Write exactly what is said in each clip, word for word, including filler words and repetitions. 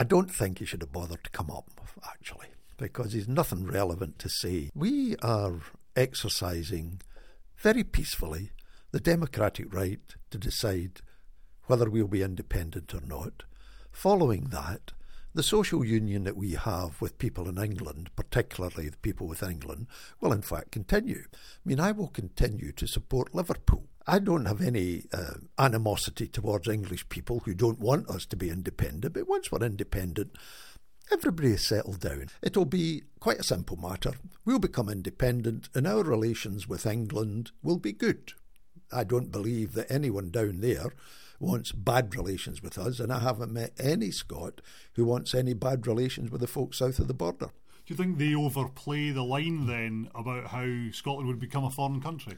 I don't think he should have bothered to come up, actually, because he's nothing relevant to say. We are exercising very peacefully the democratic right to decide whether we'll be independent or not. Following that, the social union that we have with people in England, particularly the people with England, will in fact continue. I mean, I will continue to support Liverpool. I don't have any uh, animosity towards English people who don't want us to be independent, but once we're independent, everybody is settled down. It'll be quite a simple matter. We'll become independent and our relations with England will be good. I don't believe that anyone down there wants bad relations with us, and I haven't met any Scot who wants any bad relations with the folks south of the border. Do you think they overplay the line then about how Scotland would become a foreign country?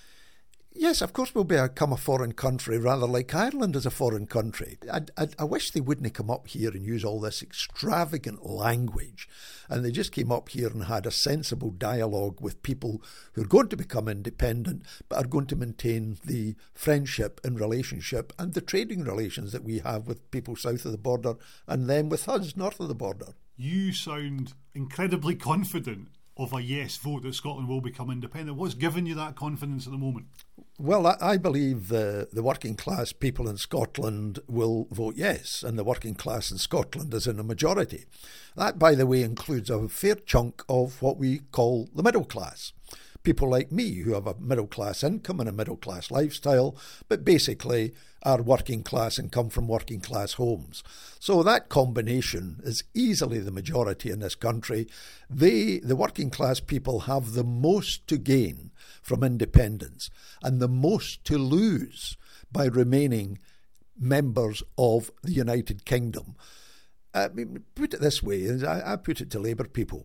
Yes, of course we'll become a foreign country, rather like Ireland is a foreign country. I, I, I wish they wouldn't come up here and use all this extravagant language, and they just came up here and had a sensible dialogue with people who are going to become independent but are going to maintain the friendship and relationship and the trading relations that we have with people south of the border and then with us north of the border. You sound incredibly confident of a yes vote that Scotland will become independent. What's given you that confidence at the moment? Well, I, I believe the, the working class people in Scotland will vote yes, and the working class in Scotland is in a majority. That, by the way, includes a fair chunk of what we call the middle class. People like me who have a middle class income and a middle class lifestyle, but basically are working class and come from working class homes. So that combination is easily the majority in this country. They, the working class people, have the most to gain from independence and the most to lose by remaining members of the United Kingdom. I mean, put it this way, I, I put it to Labour people.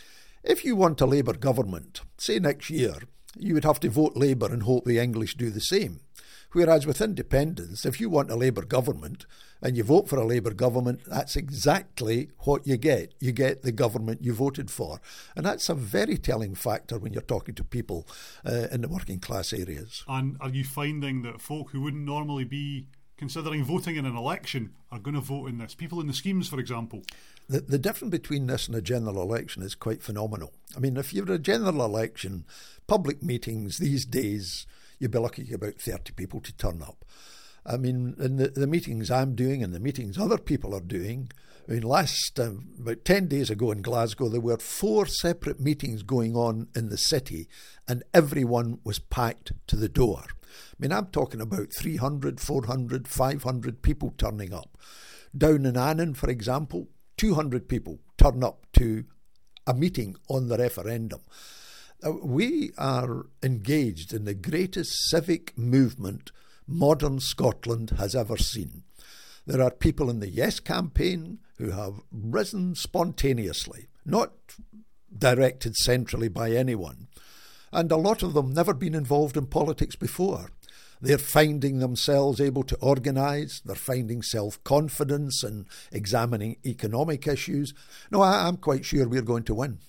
If you want a Labour government, say next year, you would have to vote Labour and hope the English do the same. Whereas with independence, if you want a Labour government and you vote for a Labour government, that's exactly what you get. You get the government you voted for. And that's a very telling factor when you're talking to people uh, in the working class areas. And are you finding that folk who wouldn't normally be considering voting in an election are going to vote in this? People in the schemes, for example. The, the difference between this and a general election is quite phenomenal. I mean, if you're a general election, public meetings these days, you'd be lucky to get about thirty people to turn up. I mean, in the, the meetings I'm doing and the meetings other people are doing, I mean, last, um, about ten days ago in Glasgow, there were four separate meetings going on in the city and everyone was packed to the door. I mean, I'm talking about three hundred, four hundred, five hundred people turning up. Down in Annan, for example, two hundred people turn up to a meeting on the referendum. Uh, we are engaged in the greatest civic movement modern Scotland has ever seen. There are people in the Yes campaign who have risen spontaneously, not directed centrally by anyone. And a lot of them never been involved in politics before. They're finding themselves able to organise, they're finding self-confidence and examining economic issues. No, I, I'm quite sure we're going to win.